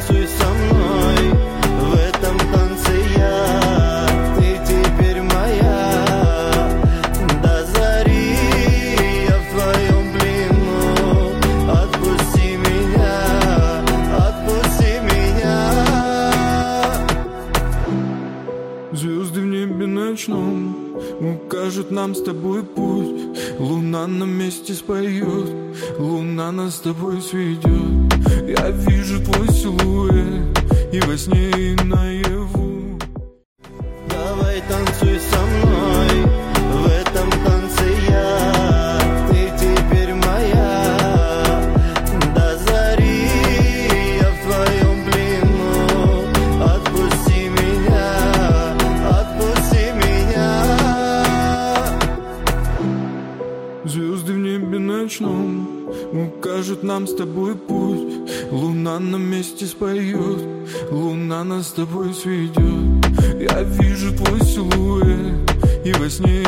танцуй со мной, в этом танце я, ты теперь моя. До зари я в твоем плену, отпусти меня, отпусти меня. Звезды в небе ночном укажут нам с тобой путь. Луна на месте споет, луна нас с тобой сведет. Я вижу твой силуэт и во сне, и наяву. Давай танцуй со мной, в этом танце я, ты теперь моя. До зари я в твоем плену, отпусти меня, отпусти меня. Звезды в небе ночном укажут нам с тобой путь. Луна на месте споет, луна нас с тобой сведет. Я вижу твой силуэт и во сне,